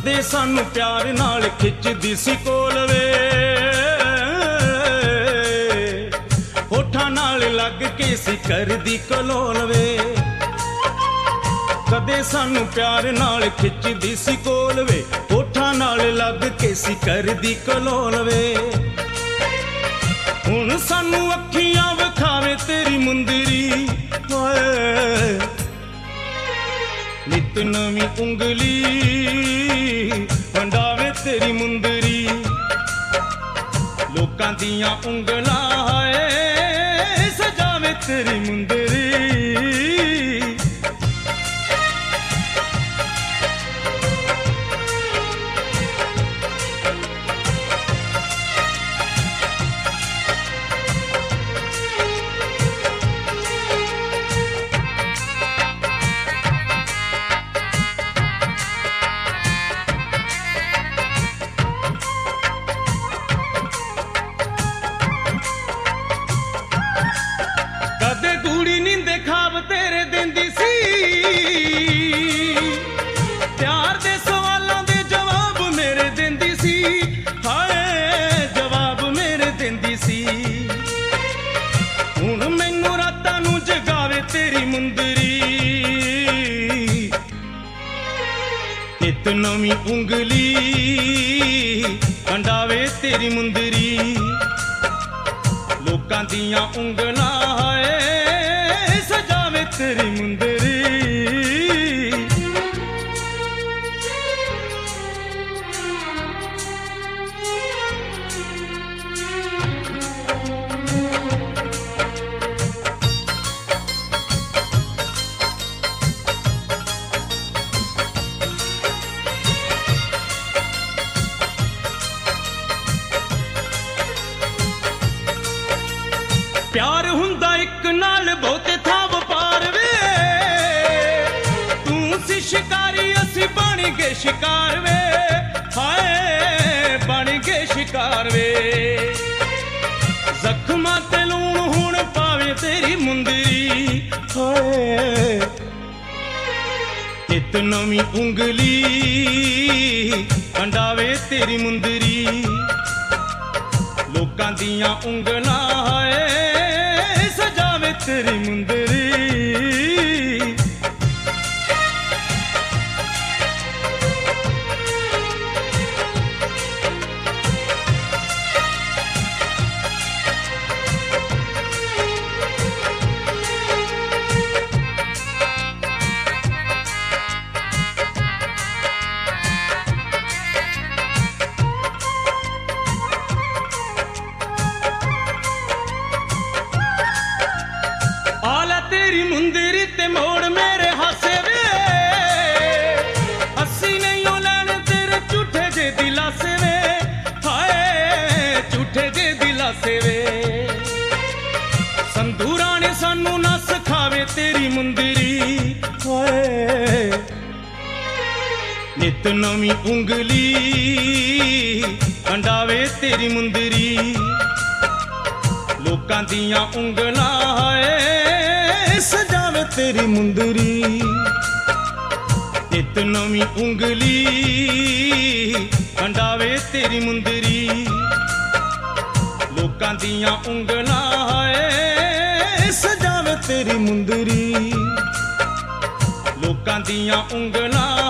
कदे सानू प्यार नाल खिचदी सी कोल वे, होठां नाल लग के सी करदी कलोल वे। कदे सानू प्यार नाल खिचदी सी कोल वे, होठां नाल लग के सी करदी कलोल वे। हुण सानू अखियां विखावे तेरी मुंदरी, नित नवी उंगली वंडावे तेरी मुंदरी। लोकां दियां उंगलां हाय सजावे तेरी मुंदरी। तेरे देंदी सी प्यार दे सवालों दे जवाब मेरे देंदी सी, हाय जवाब मेरे देंदी सी। हुण मैनू रातां नू जगावे तेरी मुंदरी, नित नवी उंगली वंडावे तेरी मुंदरी। लोकां दियां उंगलां हाय सजावे तेरी मुंदरी। प्यार हुंदा इक नाल बहुते था वपार वे, तू सी शिकारी असी बन गए शिकार वे, हाय बन गए शिकार वे। जख्मां ते लूण हुण पावे तेरी मुंदरी, हाय नित नवी उंगली वंडावे तेरी मुंदरी। लोकां दियां उंगलां हाय सजावे तेरी मुंदरी। तेरी मुंदरी ते मोड़ मेरे हासे वे, अस्सी नहीं लैन तेरे झूठे जे दिलासे वे, हाय झूठे जे दिलासे वे। संधूरा ने सानू ना सिखावे तेरी मुंदरी, हाय नित नवी उंगली वंडावे तेरी मुंदरी। लोकां दियां उंगलां हाय सजावे तेरी मुंदरी। नित नवी उंगली वंडावे तेरी मुंदरी। लोकां दियां उंगलां हाय सजावे तेरी मुंदरी। लोकां दियां उंगलां